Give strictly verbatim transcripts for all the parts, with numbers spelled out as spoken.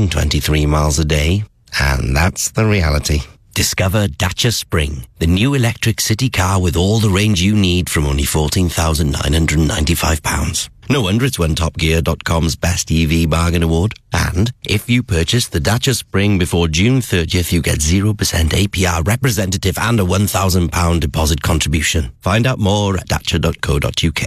going twenty-three miles a day. And that's the reality. Discover Dacia Spring, the new electric city car with all the range you need from only fourteen thousand nine hundred ninety-five pounds. No wonder it's won Top Gear dot com's Best E V Bargain Award. And if you purchase the Dacia Spring before June thirtieth, you get zero percent A P R representative and a one thousand pounds deposit contribution. Find out more at dacia dot co dot uk.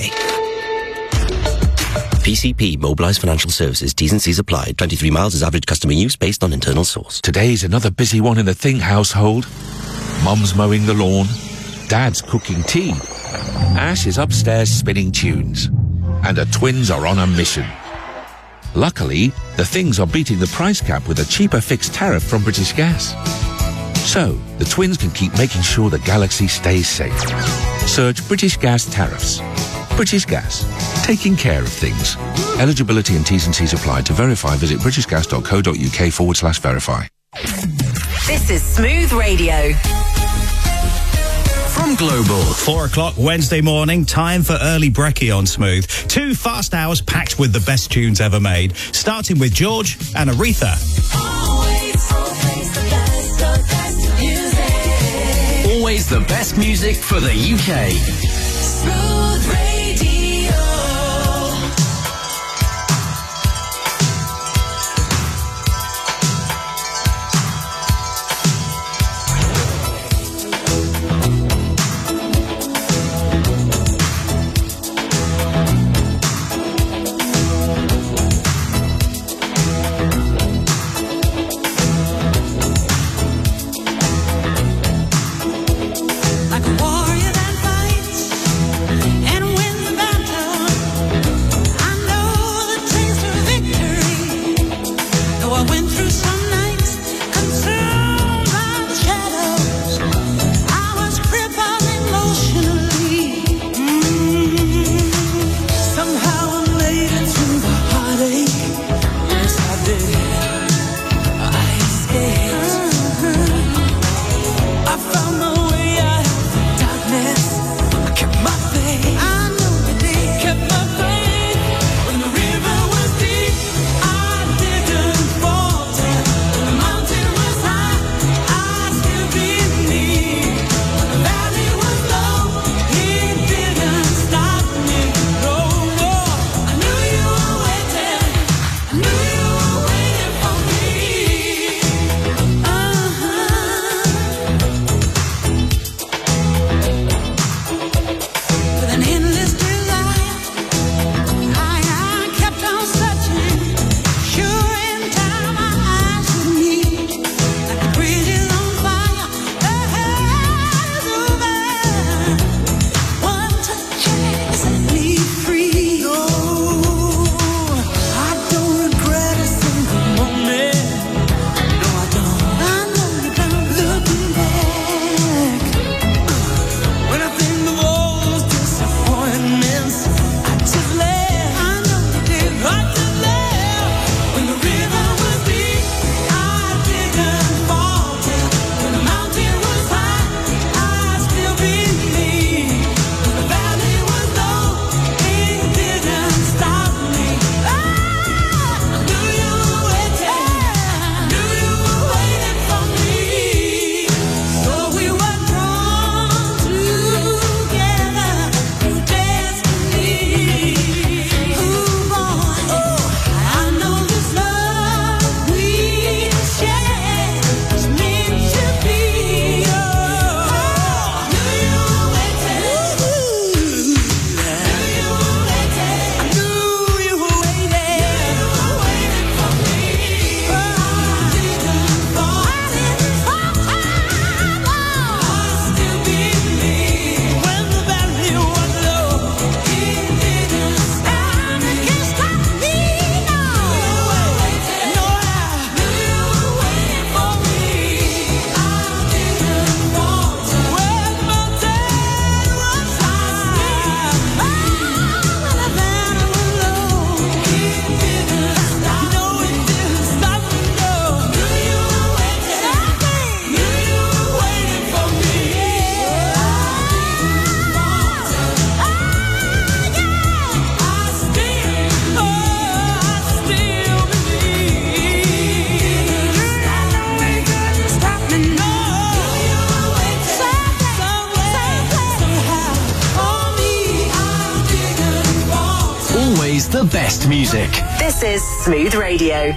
P C P, Mobilised Financial Services, T's and C's applied. twenty-three miles is average customer use based on internal source. Today's another busy one in the Thing household. Mum's mowing the lawn. Dad's cooking tea. Ash is upstairs spinning tunes. And the twins are on a mission. Luckily, the Things are beating the price cap with a cheaper fixed tariff from British Gas. So, the twins can keep making sure the galaxy stays safe. Search British Gas tariffs. British Gas, taking care of things. Eligibility and T's and C's apply. To verify, visit british gas dot co dot uk forward slash verify. This is Smooth Radio. From Global. Four o'clock Wednesday morning, time for early brekkie on Smooth. Two fast hours packed with the best tunes ever made, starting with George and Aretha. Always, always the best, the best music. Always the best music for the U K. Smooth Radio. Like a warrior that fights and wins the battle. I know the taste of victory. Though I went through some nights consumed by the shadows, I was crippled emotionally. Mm. Somehow I made it through the heartache. Yes, I did. I escaped. I found my way out of the darkness. I kept my faith. I know you did. Kept my faith. When the river was deep, I didn't falter. the best music. This is Smooth Radio.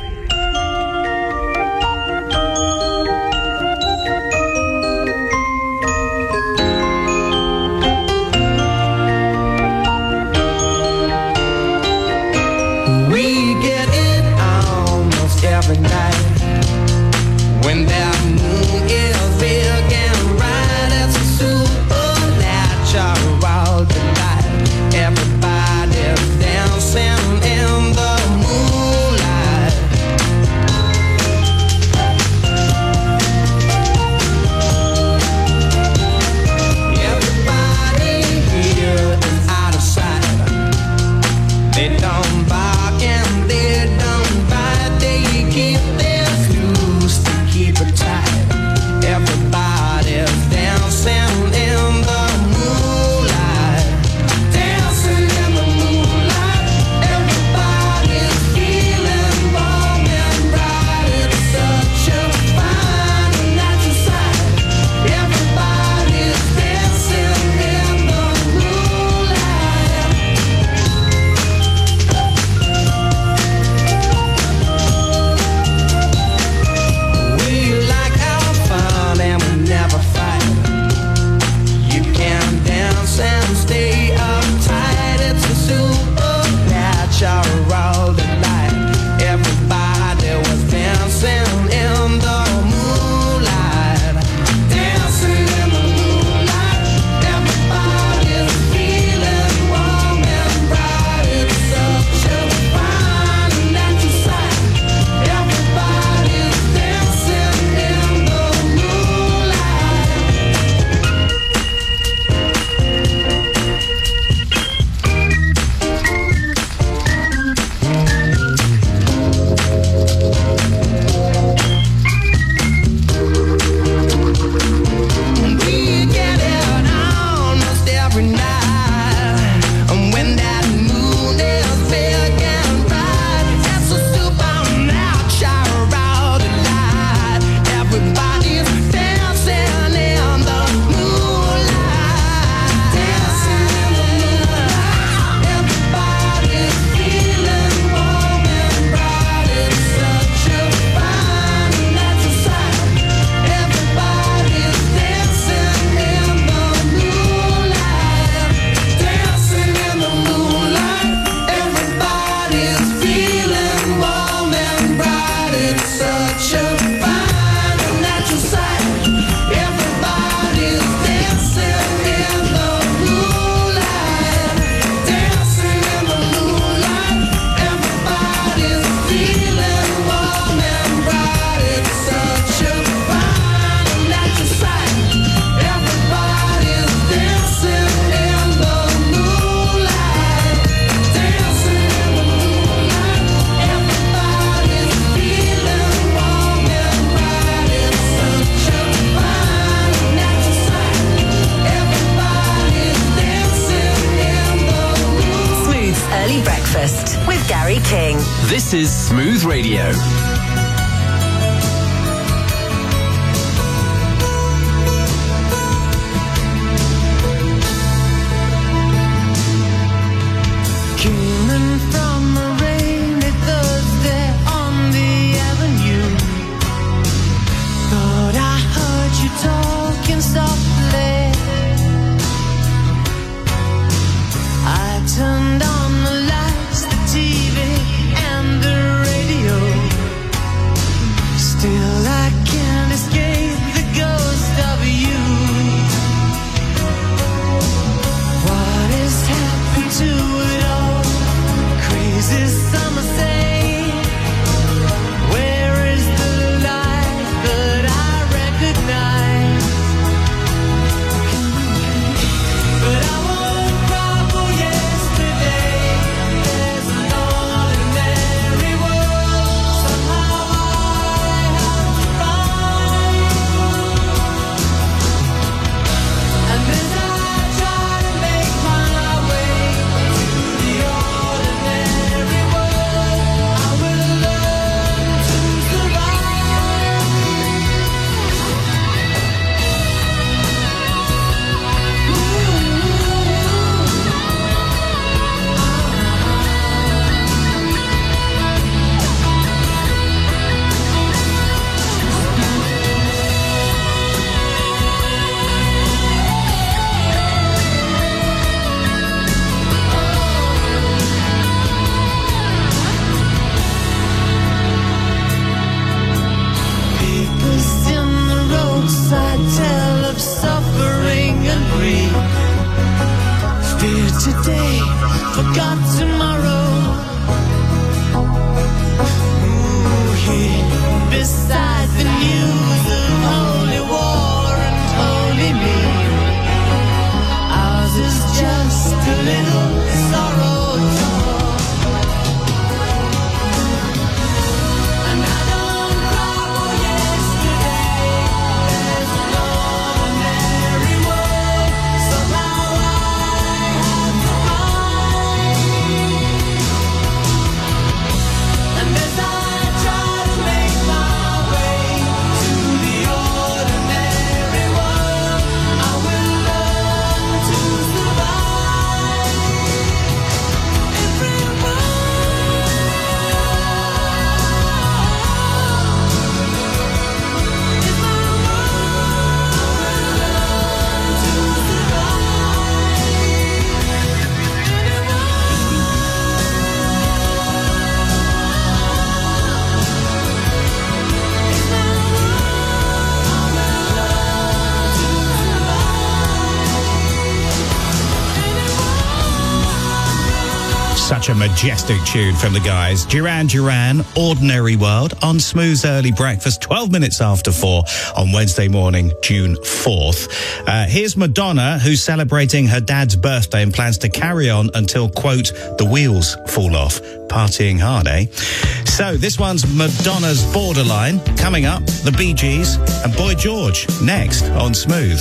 We get it almost every night when that moon is big and bright. It's a supernatural delight. Everybody's dancing in the moonlight. Everybody here is out of sight. They don't bark and they don't bite. They keep their screws to keep it tight. Everybody's dancing in the moonlight. Dancing in the moonlight. Everybody's feeling warm and bright. It's such a fine and natural sight. Everybody's dancing in the moonlight. We like our fun and we never fight. You can dance and stay uptight. It's a supernatural delight. Everybody was dancing in the moonlight. Dancing in the moonlight. Everybody's feeling warm and bright. It's such a fine and natural sight. Everybody's dancing in the moonlight. We get it almost every night. And when that moon is big and bright, it's a supernatural delight. Everybody's dancing in the moonlight. Dancing in the moonlight. Everybody's feeling warm and bright. It's such a fine and natural sight. Everybody's dancing in the moonlight. Dancing in the moonlight. Everybody's feeling warm and bright. It's such a fine and natural sight. Everybody's dancing in the moonlight. Dancing in the moonlight. Everybody's feeling warm and bright. It's such a fine and natural sight. Everybody's dancing in the moonlight. Dancing in the moonlight. Everybody's feeling warm and bright. It's such a fine and natural sight. Everybody's dancing in the moonlight. Smooth's Early Breakfast with Gary King. This is Smooth Radio. Coming from a rainy Thursday on the avenue. Thought I heard you talking softly. I turned on the lights, the T V, and the radio. today, forgot tomorrow. Ooh, here, beside the news of holy war and holy me, ours is just a little sorrow talk. And I don't cry for yesterday. There's an ordinary world, somehow I have to find. And as I try to make my way to the ordinary world, I will learn to survive. Everyone is my Such a majestic tune from the guys. Duran Duran, Ordinary World, on Smooth's Early Breakfast, twelve minutes after four on Wednesday morning, June fourth. Uh, here's Madonna, who's celebrating her dad's birthday and plans to carry on until, quote, the wheels fall off. Partying hard, eh? So this one's Madonna's Borderline. Coming up, the Bee Gees and Boy George next on Smooth.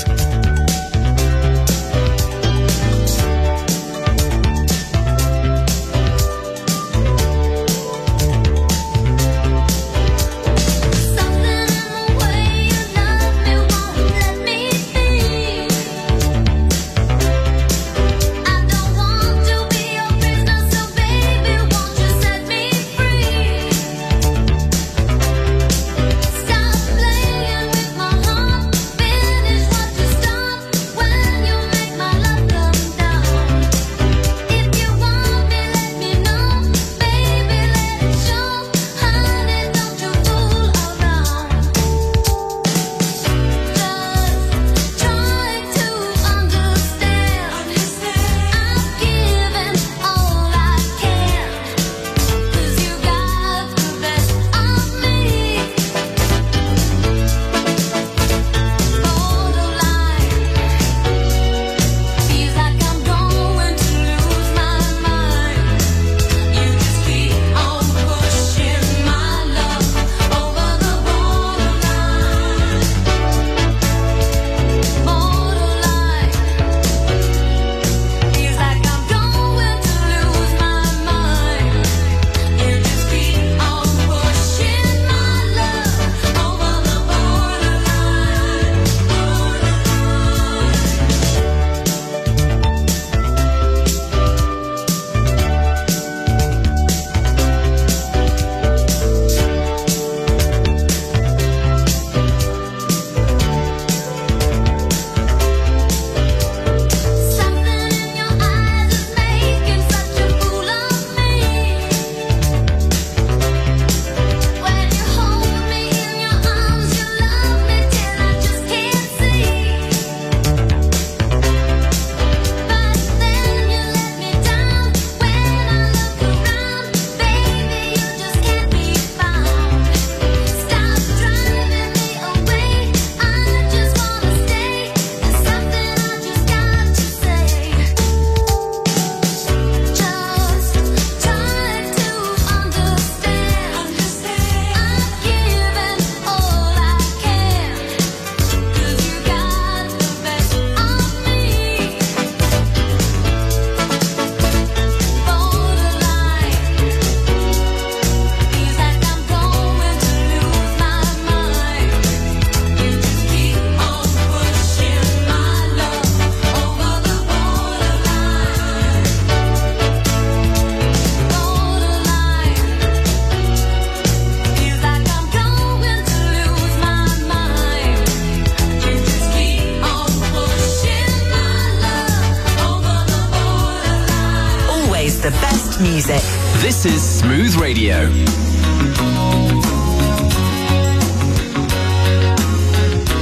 music. This is Smooth Radio.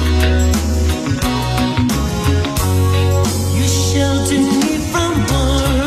You sheltered me from harm.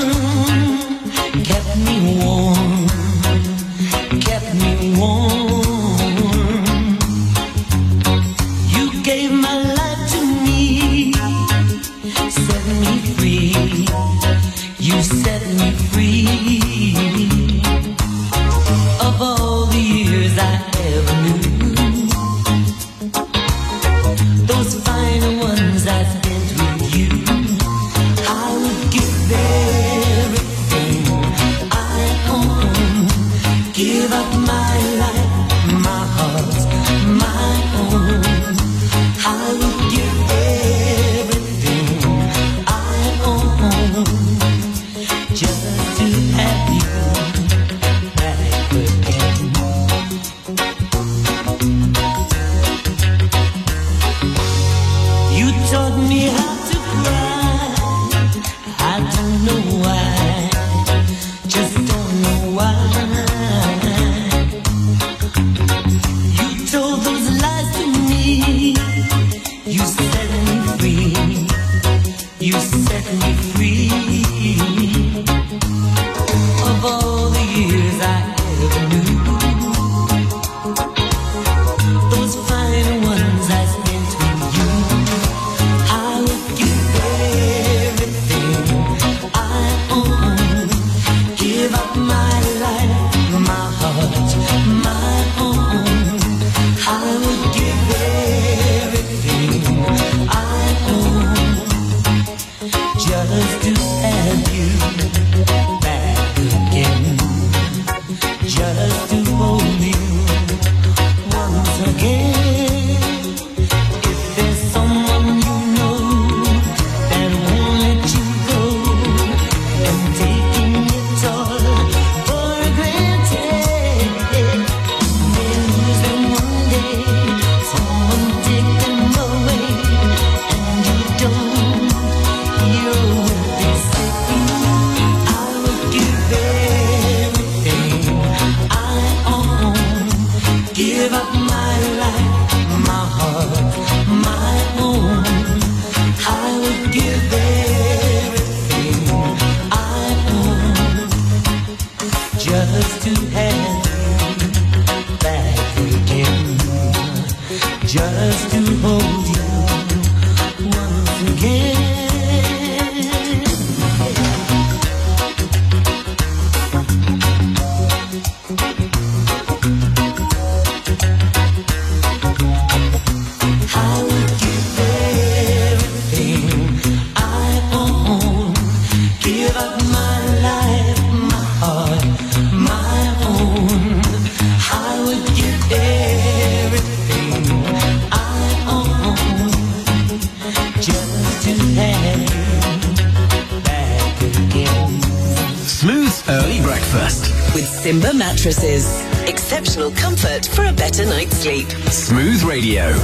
Simba mattresses. Exceptional comfort for a better night's sleep. Smooth Radio.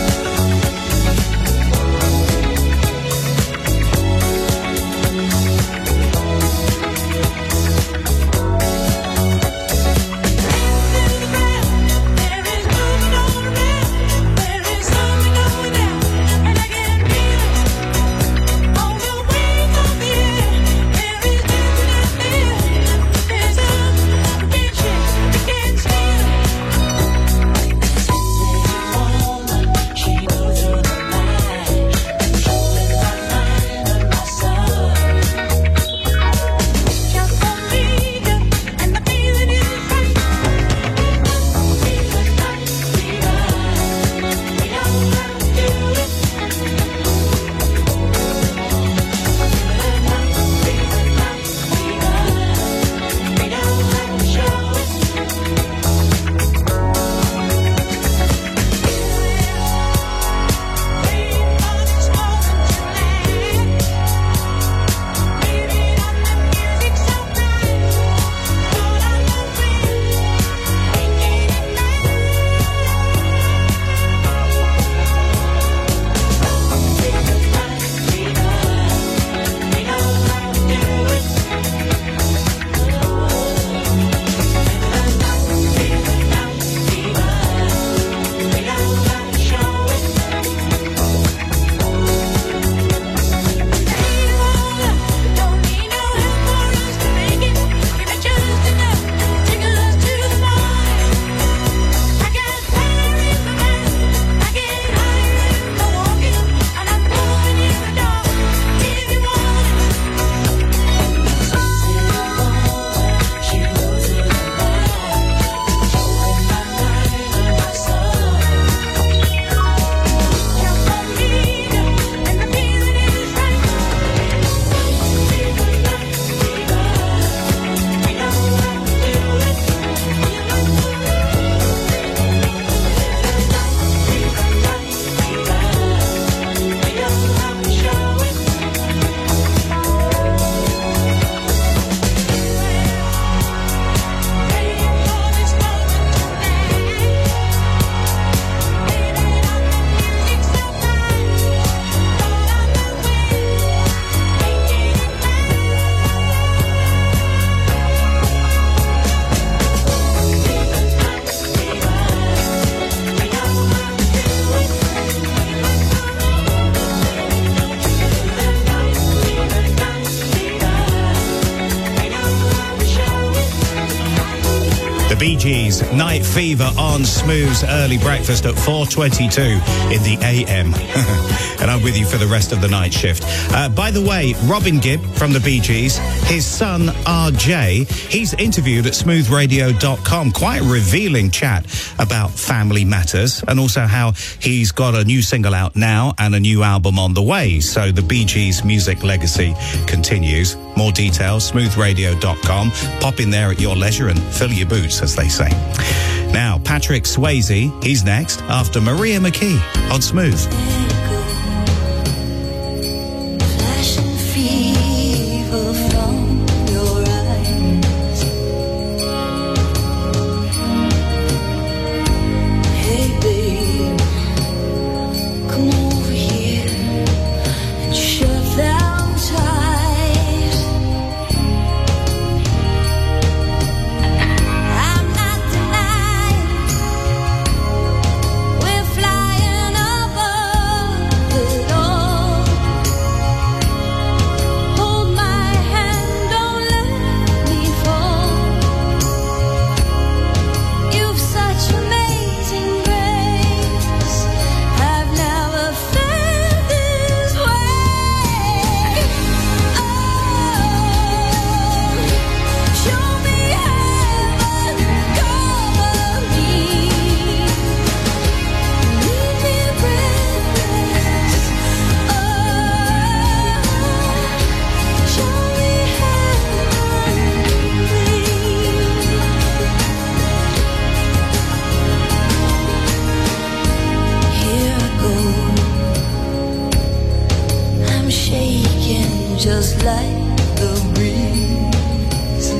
Bee Gees, Night Fever on Smooth's Early Breakfast at four twenty-two in the A M. And I'm with you for the rest of the night shift. Uh, by the way, Robin Gibb from the Bee Gees, his son R J, he's interviewed at smooth radio dot com. Quite a revealing chat about family matters and also how he's got a new single out now and a new album on the way. So the Bee Gees music legacy continues. More details, smooth radio dot com. Pop in there at your leisure and fill your boots, as they say. Now, Patrick Swayze, he's next after Maria McKee on Smooth. Flashing fever from your eyes. Hey babe, come over here and shut down tight. I'm not denying we're flying above it all. Hold my hand, don't let me fall. You've such amazing grace. I've never felt this way. Oh, show me heaven, cover me, leave me breathless. Oh, show me heaven, please. Here I go. I'm shaking just like the breeze.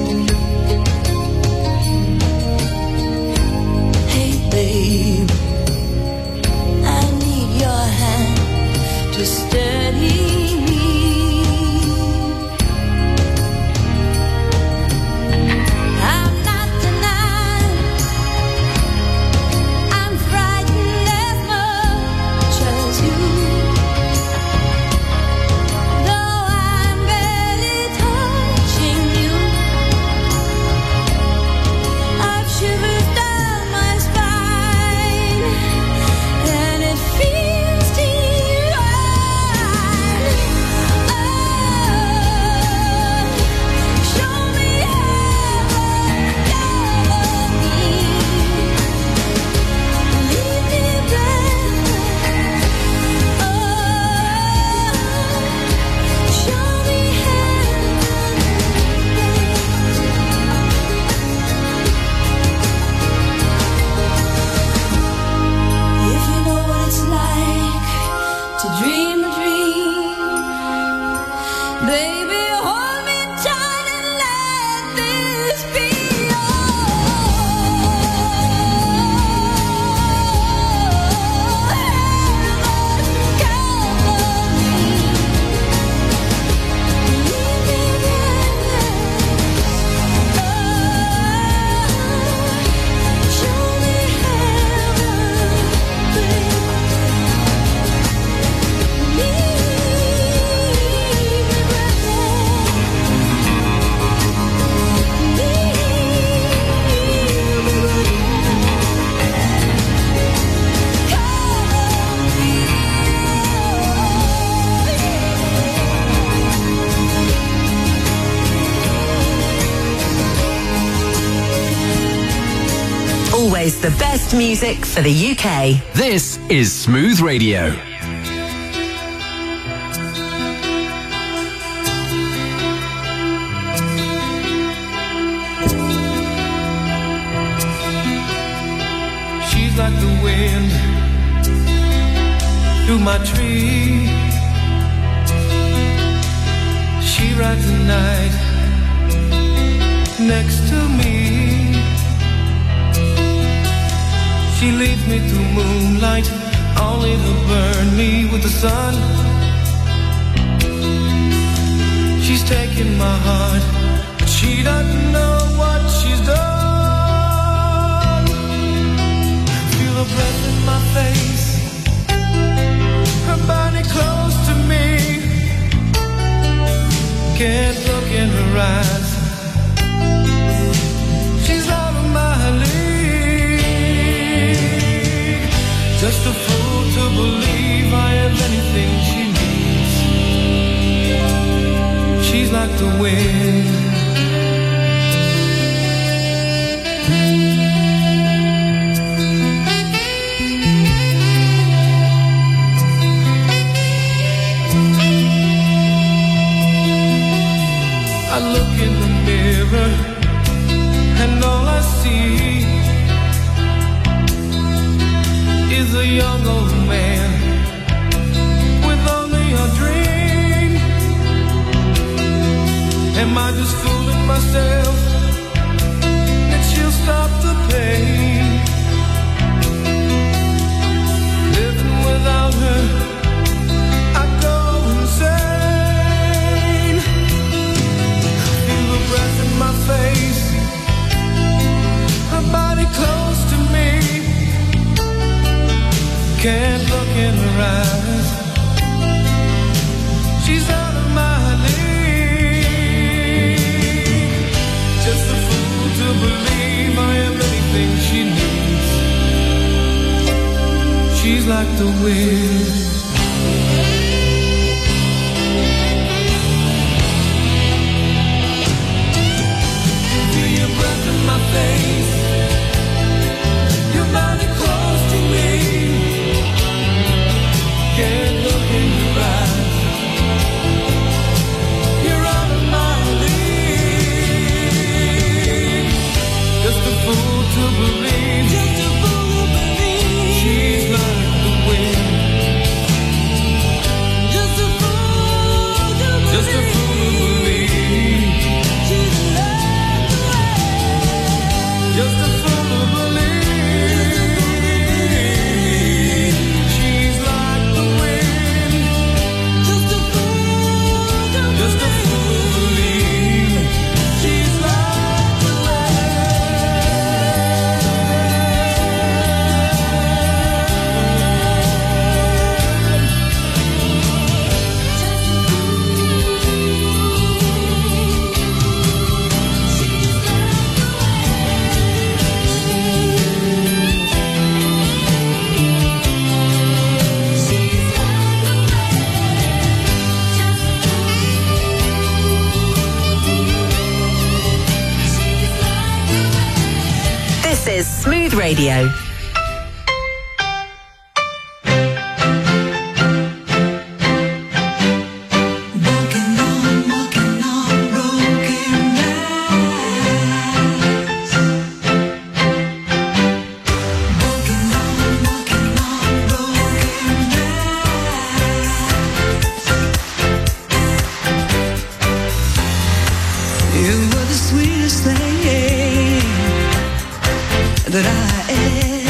Hey babe, I need your hand to steady me. I'm not denying I'm frightened as much as you. Though I'm barely touching you, I've shivers down my spine, and it feels divine. Oh, show me heaven, cover me, leave me breathless. Oh, show me heaven. If you know what it's like to dream a dream, baby, hold me tight and let this be all. Heaven, cover me, leave me breathless. Oh, show me heaven, please. Leave me Always the best music for the U K. This is Smooth Radio. She's like the wind through my tree. She rides the night next to me. She leads me through moonlight, only to burn me with the sun. She's taking my heart, but she doesn't know what she's done. Feel her breath in my face, her body close to me. Can't look in her eyes, she's out of my league. Just a fool to believe I have anything she needs. She's like the wind. I look in the mirror and all I see young old man with only a dream. Am I just fooling myself that she'll stop the pain? Living without her, I go insane. Feel her breath in my face, her body close to me. Can't look in her eyes, she's out of my league. Just a fool to believe I am anything she needs. She's like the wind. Feel your breath in my face, your body close to me. Can't look in your eyes, you're out of my league. Just a fool to believe, just a fool to believe she's like the wind. Just a fool to believe, just a fool to believe she's like the wind. Just a fool to believe she's like the wind. Just a fool to just a fool to believe she's like the This is Smooth Radio. Walking on, walking on broken rails. Walking on, walking on broken rails. You were the sweetest thing that I ever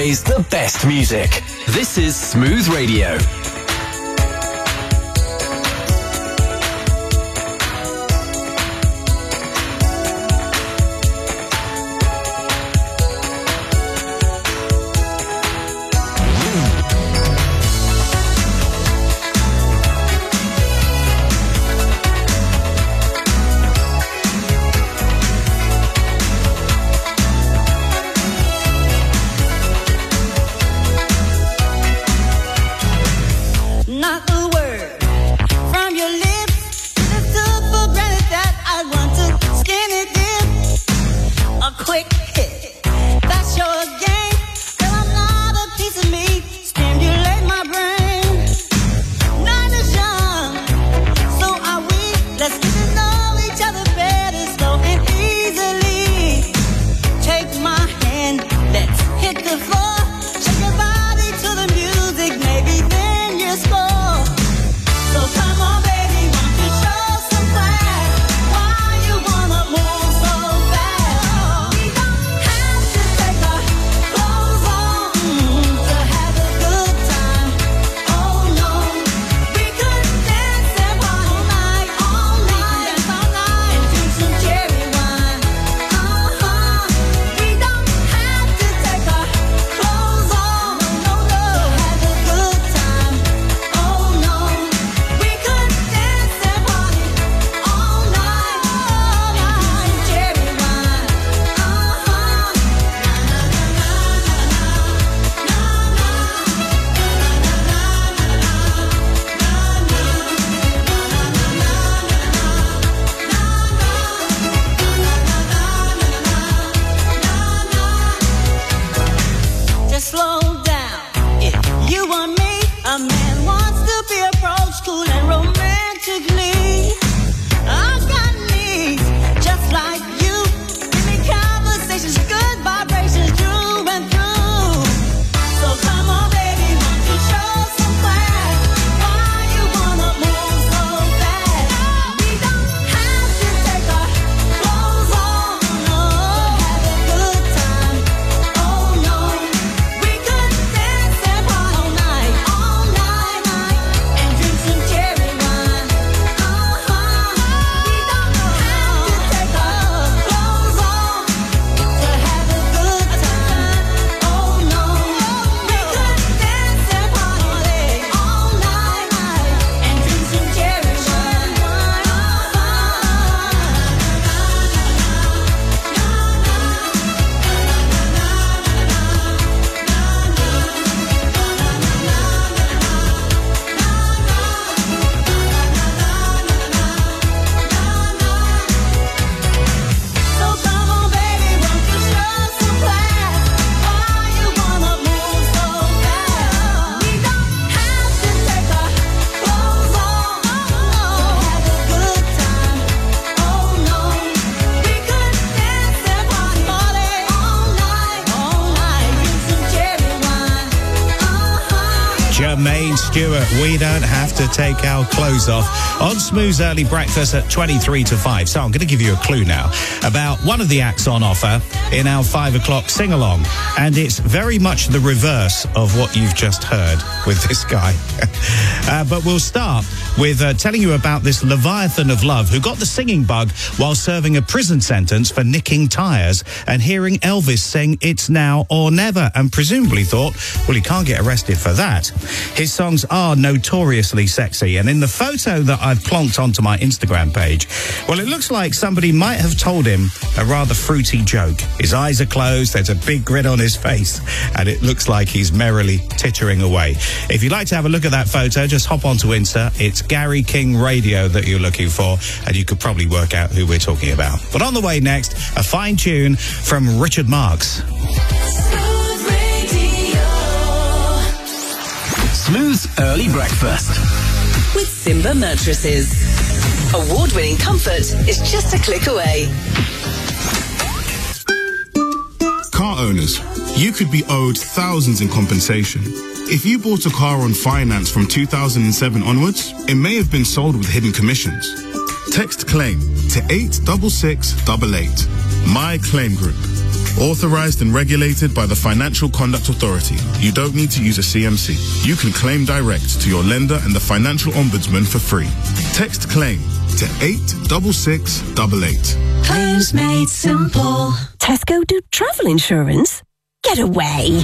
always the best music. This is Smooth Radio. Jermaine Stewart, We Don't Have to Take Our Clothes Off on Smooth's Early Breakfast at twenty-three to five. So I'm going to give you a clue now about one of the acts on offer in our five o'clock sing-along. And it's very much the reverse of what you've just heard with this guy. uh, but we'll start with uh, telling you about this Leviathan of Love who got the singing bug while serving a prison sentence for nicking tyres and hearing Elvis sing It's Now or Never, and presumably thought, well, he can't get arrested for that. His songs are notoriously sexy, and in the photo that I've plonked onto my Instagram page, well, it looks like somebody might have told him a rather fruity joke. His eyes are closed, there's a big grin on his face, and it looks like he's merrily tittering away. If you'd like to have a look at that photo, just hop onto Insta. It's Gary King Radio that you're looking for, and you could probably work out who we're talking about. But on the way next, a fine tune from Richard Marx. Smooth's Early Breakfast with Simba Mattresses. Award-winning comfort is just a click away. Car owners, you could be owed thousands in compensation. If you bought a car on finance from two thousand seven onwards, it may have been sold with hidden commissions. Text CLAIM to eight six six eight eight. My Claim Group. Authorized and regulated by the Financial Conduct Authority. You don't need to use a C M C. You can claim direct to your lender and the Financial Ombudsman for free. Text CLAIM to eight six six eight eight. Claims made simple. Tesco do travel insurance? Get away.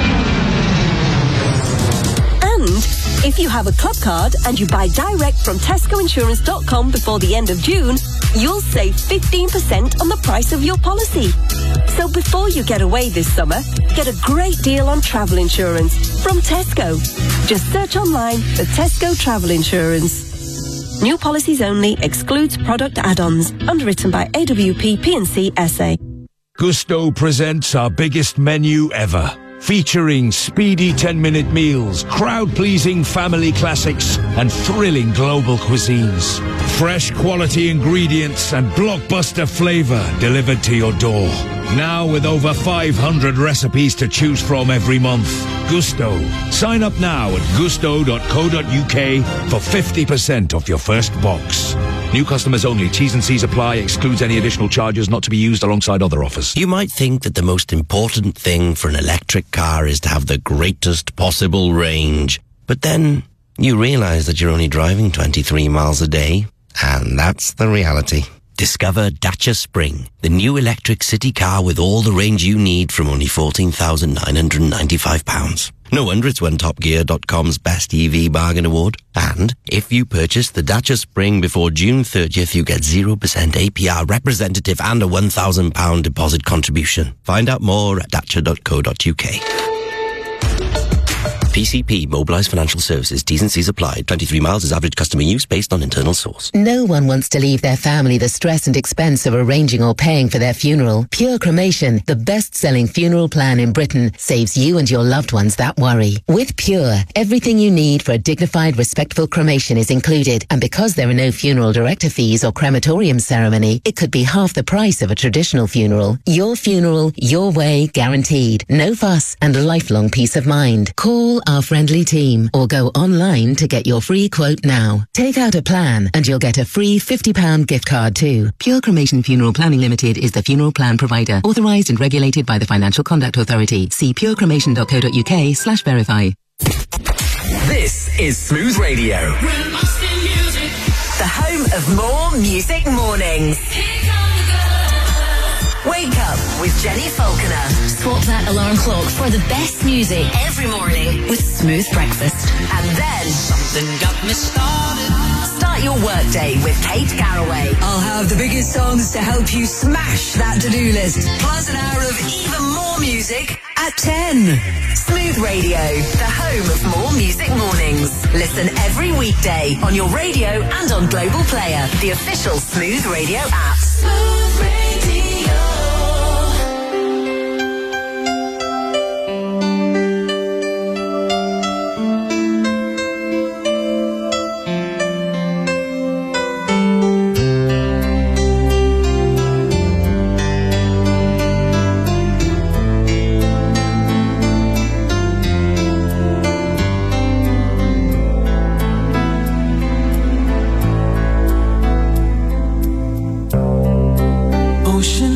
And if you have a club card and you buy direct from tesco insurance dot com before the end of June, you'll save fifteen percent on the price of your policy. So before you get away this summer, get a great deal on travel insurance from Tesco. Just search online for Tesco Travel Insurance. New policies only, excludes product add-ons. Underwritten by A W P P and C S A. Gusto presents our biggest menu ever. Featuring speedy ten-minute meals, crowd-pleasing family classics, and thrilling global cuisines. Fresh quality ingredients and blockbuster flavor delivered to your door. Now with over five hundred recipes to choose from every month. Gusto. Sign up now at gusto dot co dot uk for fifty percent off your first box. New customers only. T's and C's apply. Excludes any additional charges not to be used alongside other offers. You might think that the most important thing for an electric car is to have the greatest possible range. But then you realize that you're only driving twenty-three miles a day. And that's the reality. Discover Dacia Spring, the new electric city car with all the range you need from only fourteen thousand nine hundred ninety-five pounds. No wonder it's won Top Gear dot com's Best E V Bargain Award. And if you purchase the Dacia Spring before June thirtieth, you get zero percent A P R representative and a one thousand pounds deposit contribution. Find out more at dacia dot co dot uk. P C P, Mobilised Financial Services, T's and C's applied. twenty-three miles is average customer use based on internal source. No one wants to leave their family the stress and expense of arranging or paying for their funeral. Pure Cremation, the best-selling funeral plan in Britain, saves you and your loved ones that worry. With Pure, everything you need for a dignified, respectful cremation is included. And because there are no funeral director fees or crematorium ceremony, it could be half the price of a traditional funeral. Your funeral, your way, guaranteed. No fuss and lifelong peace of mind. Call our friendly team or go online to get your free quote now. Take out a plan and you'll get a free fifty pounds gift card too. Pure Cremation Funeral Planning Limited is the funeral plan provider, authorised and regulated by the Financial Conduct Authority. See pure cremation dot co dot uk slash verify. This is Smooth Radio. The home of more music mornings. Wake up with Jenny Falconer. Swap that alarm clock for the best music Every morning with Smooth Breakfast. And then something got me started. Start your workday with Kate Garraway. I'll have the biggest songs to help you smash that to-do list. Plus an hour of even more music at ten. Smooth Radio, the home of more music mornings. Listen every weekday on your radio and on Global Player, the official Smooth Radio app. Smooth Radio. Ocean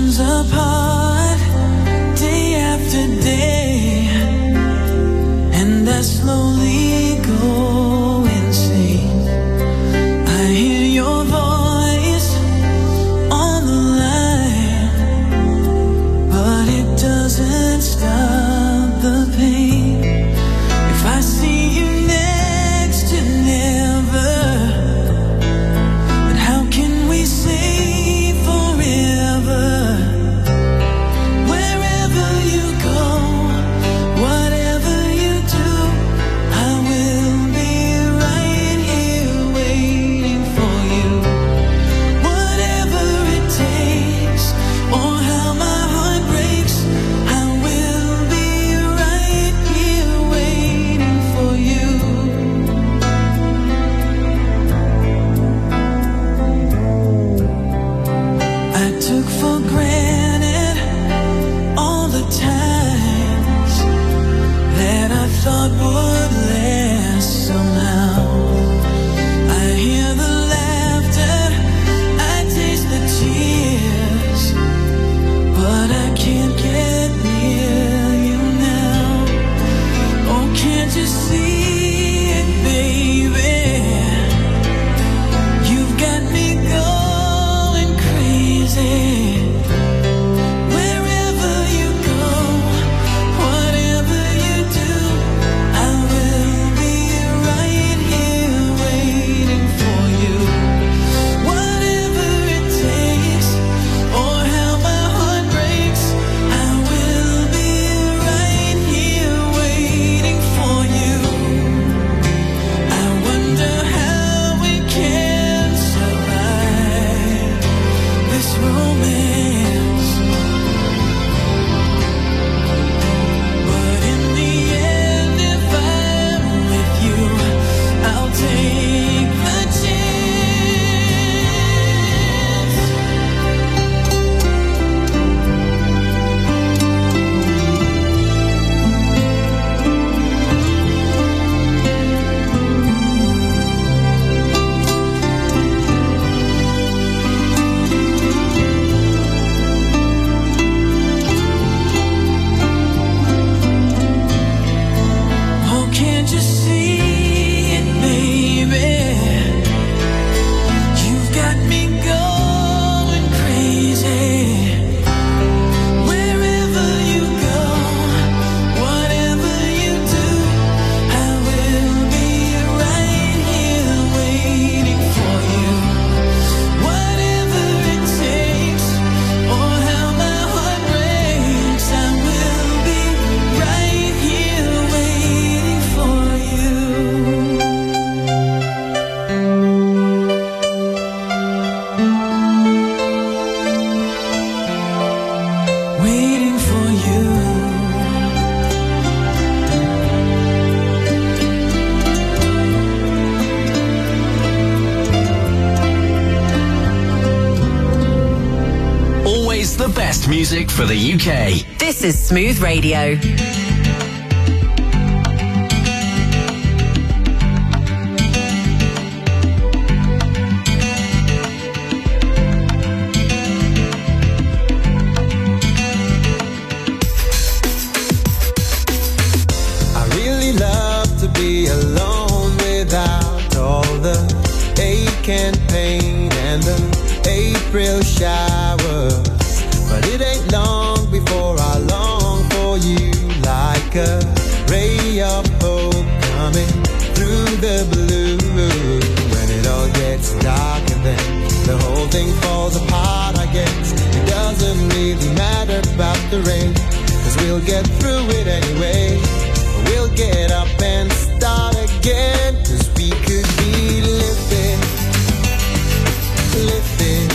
the best music for the U K. This is Smooth Radio. I really love to be alone without all the ache and pain and the April showers. But it ain't long before I long for you, like a ray of hope coming through the blue. When it all gets dark and then the whole thing falls apart, I guess it doesn't really matter about the rain, 'cause we'll get through it anyway. We'll get up and start again, 'cause we could be living, living,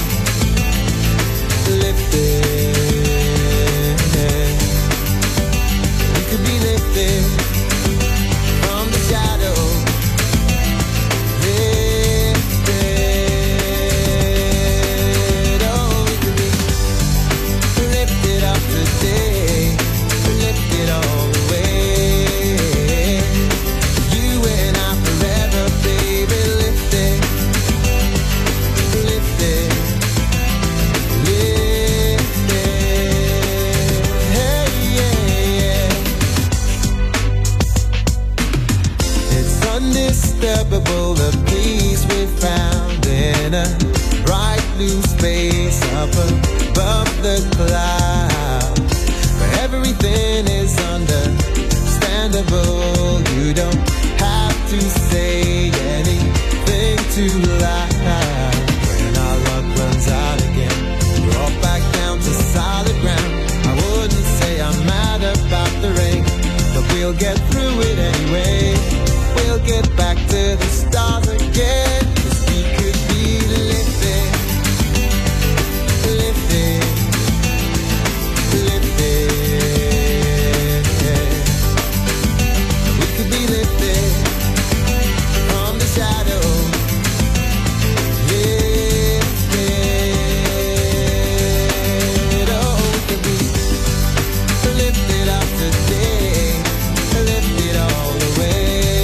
living. We could be lifted from the shadow, lifted. Oh, we could be lifted up today, lifted all the way. You and I forever, baby, lifted, lifted, lifted. Hey, yeah, yeah. It's undisturbable, the peace we found in a bright blue space up above the clouds, where everything is understandable. You don't have to say anything too loud. When our luck runs out again, we're all back down to solid ground. I wouldn't say I'm mad about the rain, but we'll get through it anyway. We'll get back to the stars again, 'cause we could be living, living, living. We could be lifted from the shadow, lifted. Oh, we could be lifted up today, lifted all the way.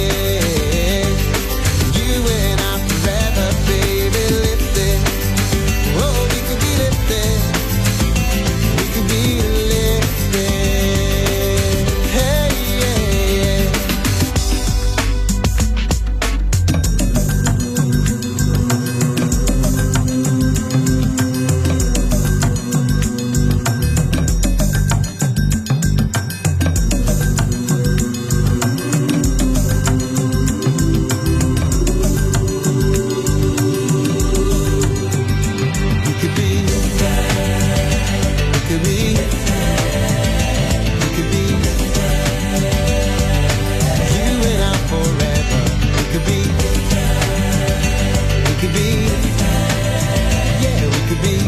You and I forever, baby, lifted. Oh, we could be lifted, we could be lifted. Hey, yeah, yeah. We could be, we could be, we could be, you and I forever. We could be, we could be, yeah, we could be,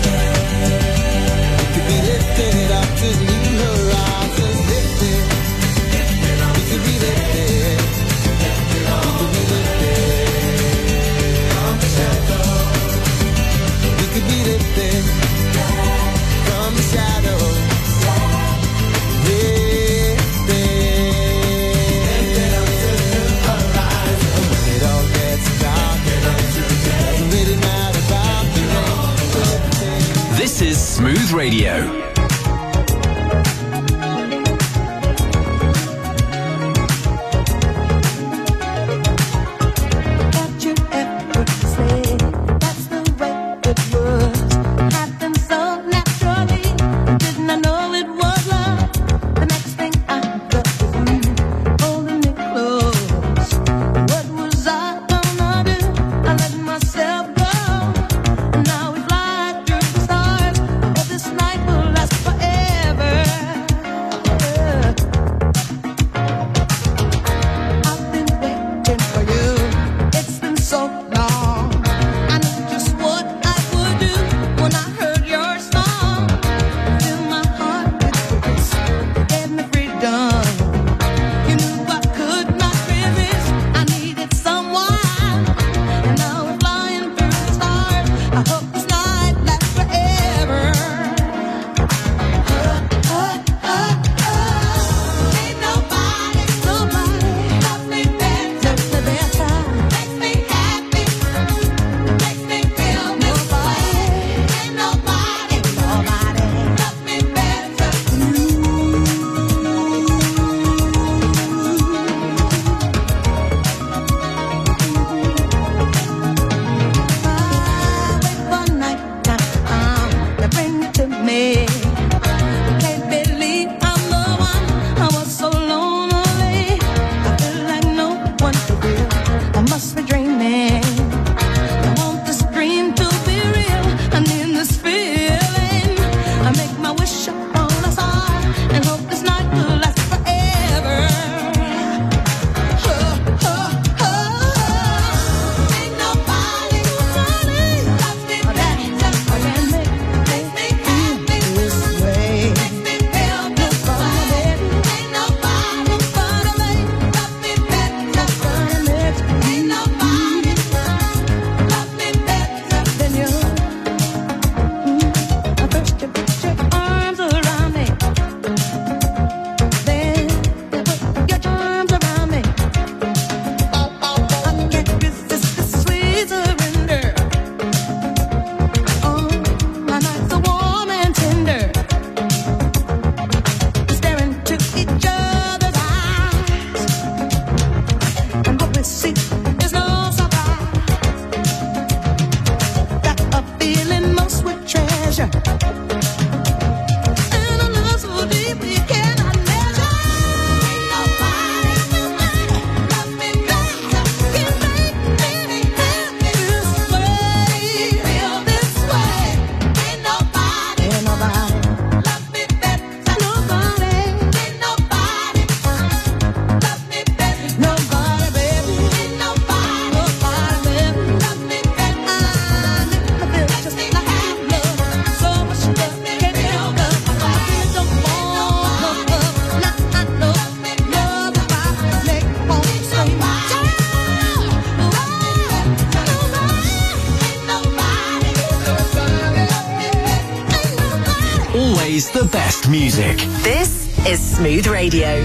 we could be lifted up to new horizons, lifted. We could be lifted, we could be lifted from the shadow. We could be lifted from the shadow, lifted up to the horizon. When it all gets dark and doesn't really matter about the rain. This is Smooth Radio. What you ever say, that's the way it was. Happened so naturally, didn't I know it was love? The next thing I got was you holding me close. What was I gonna do? I let myself go, and now we fly through the stars. But this night will last Always the best music. This is Smooth Radio.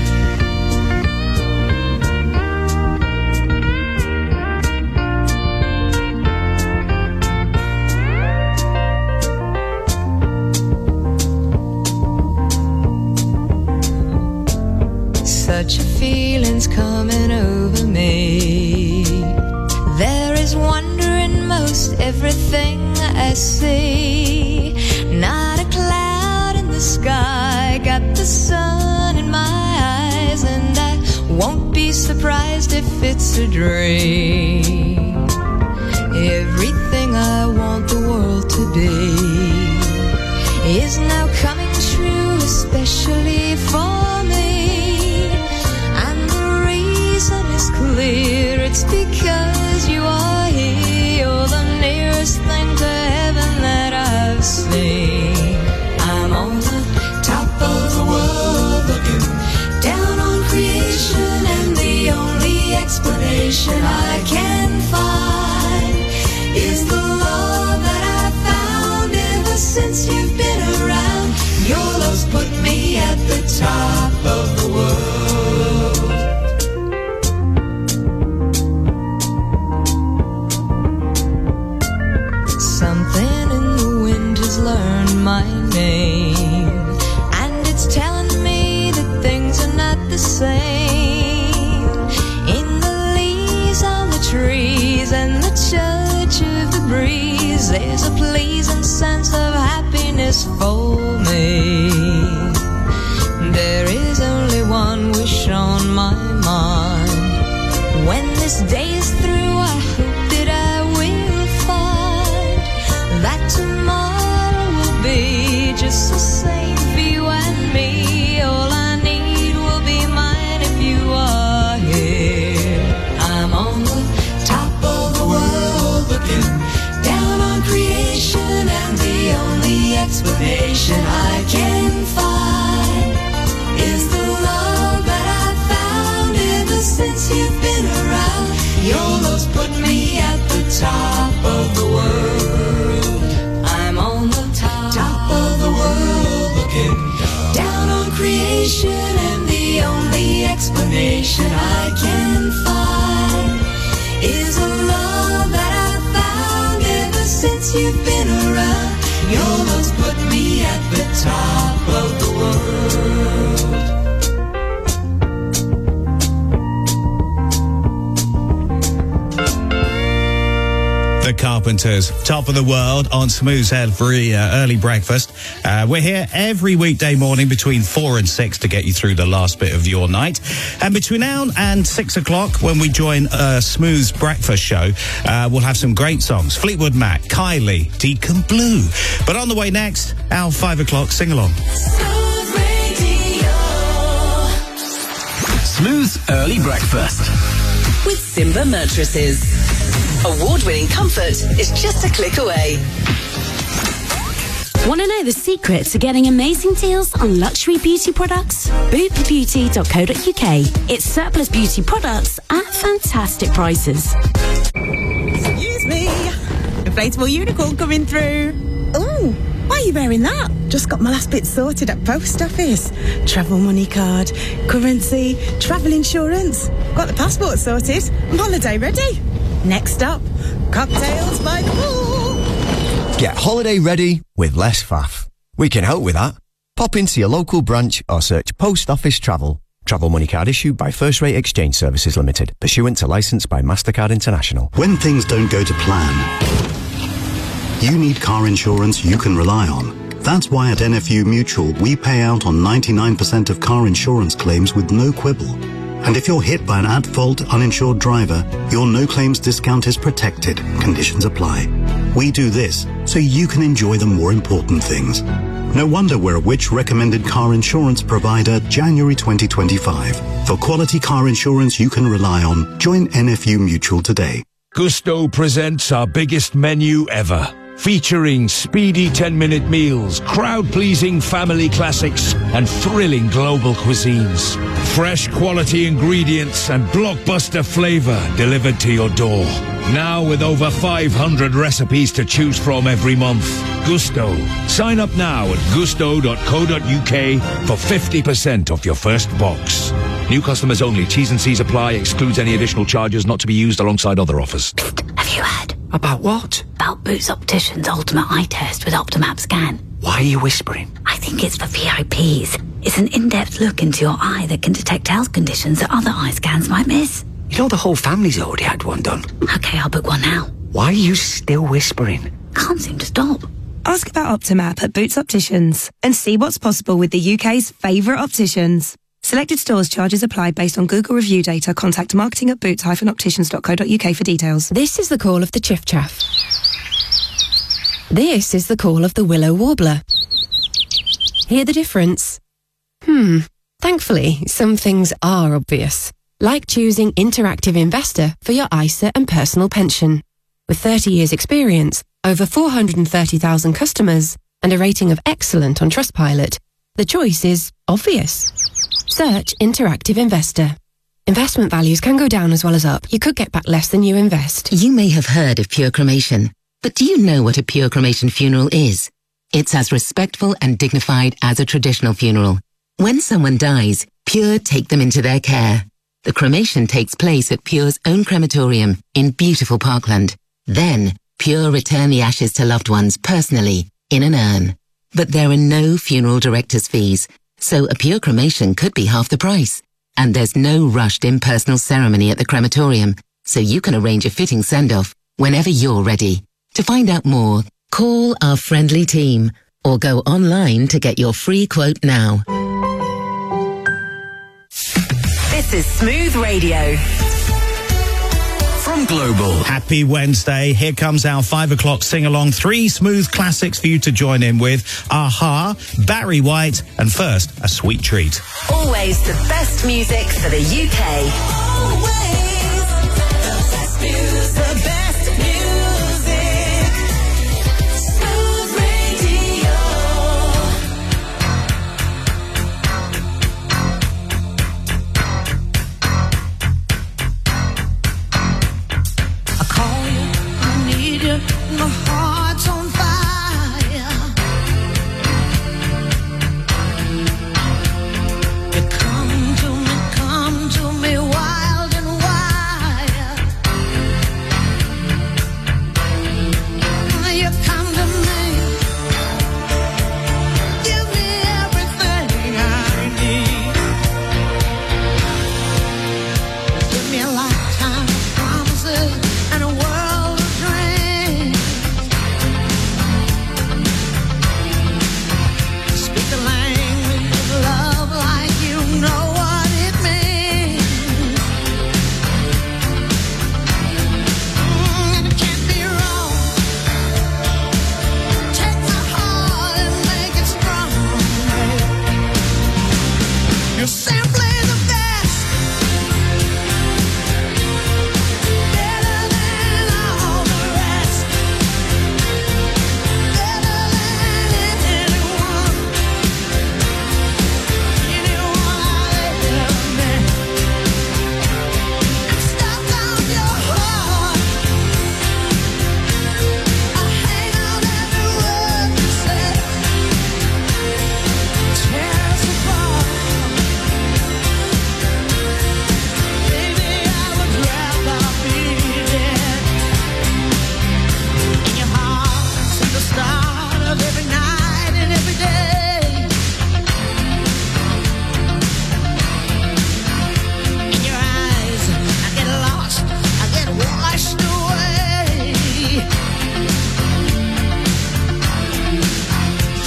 Such a feeling's coming over me. There is wonder in most everything I see. Not a cloud in the sky, got the sun in my eyes, and I won't be surprised if it's a dream. Everything I want the world to be is now coming true, especially for me. Is clear, it's because you are here. You're the nearest thing to heaven that I've seen. I'm on the top of the world, looking down on creation, and the only explanation I can find is the love that I've found ever since you've been around. Your love's put me at the top of the world. Something in the wind has learned my name, and it's telling me that things are not the same. In the leaves on the trees and the touch of the breeze, there's a pleasing sense of happiness for me. There is only one wish on my mind. When this day is through, I hope that I will find that tomorrow will be just the same for you and me. All I need will be mine if you are here. I'm on the top of the world, looking down on creation, and the only explanation I can find is the love that I've found ever since you've been around. Your love's put me at the top of the world. I'm on the top, top of the world, looking down on creation, and the only explanation I can find is a love that I've found ever since you've been around. Your love's put me at the top of the world. The Carpenters, top of the world on Smooth's every uh, early breakfast. Uh, we're here every weekday morning between four and six to get you through the last bit of your night. And between now and six o'clock, when we join uh, Smooth's breakfast show, uh, we'll have some great songs. Fleetwood Mac, Kylie, Deacon Blue. But on the way next, our five o'clock sing-along. Smooth's early breakfast with Simba Mattresses. Award-winning comfort is just a click away. Want to know the secret to getting amazing deals on luxury beauty products? boop beauty dot co dot uk. It's surplus beauty products at fantastic prices. Excuse me. Inflatable unicorn coming through. Ooh, why are you wearing that? Just got my last bit sorted at post office. Travel money card, currency, travel insurance. Got the passport sorted. I'm holiday ready. Next up, cocktails by the pool. Get holiday ready with less faff. We can help with that. Pop into your local branch or search Post Office Travel. Travel money card issued by First Rate Exchange Services Limited, pursuant to licence by MasterCard International. When things don't go to plan, you need car insurance you can rely on. That's why at N F U Mutual we pay out on ninety-nine percent of car insurance claims with no quibble. And if you're hit by an at-fault uninsured driver, your no-claims discount is protected. Conditions apply. We do this so you can enjoy the more important things. No wonder we're a Which recommended car insurance provider January twenty twenty-five. For quality car insurance you can rely on, join N F U Mutual today. Gusto presents our biggest menu ever, Featuring speedy ten-minute meals, crowd-pleasing family classics, and thrilling global cuisines. Fresh quality ingredients and blockbuster flavor delivered to your door. Now with over five hundred recipes to choose from every month. Gusto. Sign up now at gusto dot co dot uk for fifty percent off your first box. New customers only. T's and C's apply. Excludes any additional charges not to be used alongside other offers. Have you heard? About what? About Boots Opticians' Ultimate Eye Test with Optimap Scan. Why are you whispering? I think it's for V I Ps. It's an in-depth look into your eye that can detect health conditions that other eye scans might miss. You know the whole family's already had one done. Okay, I'll book one now. Why are you still whispering? Can't seem to stop. Ask about Optimap at Boots Opticians and see what's possible with the U K's favourite opticians. Selected stores charges apply based on Google review data. Contact marketing at boots dash opticians dot co dot uk for details. This is the call of the chiff chaff. This is the call of the willow warbler. Hear the difference? Hmm. Thankfully, some things are obvious, like choosing Interactive Investor for your I S A and personal pension. With thirty years experience, over four hundred thirty thousand customers, and a rating of excellent on Trustpilot, the choice is obvious. Search Interactive Investor. Investment values can go down as well as up. You could get back less than you invest. You may have heard of pure cremation, but do you know what a pure cremation funeral is? It's as respectful and dignified as a traditional funeral. When someone dies, Pure take them into their care. The cremation takes place at Pure's own crematorium in beautiful Parkland. Then, Pure return the ashes to loved ones personally, in an urn. But there are no funeral director's fees, so a Pure cremation could be half the price. And there's no rushed impersonal ceremony at the crematorium, so you can arrange a fitting send-off whenever you're ready. To find out more, call our friendly team or go online to get your free quote now. This is Smooth Radio. From Global. Happy Wednesday. Here comes our five o'clock sing-along. Three smooth classics for you to join in with. Aha, Barry White, and first, a sweet treat. Always the best music for the U K. Always.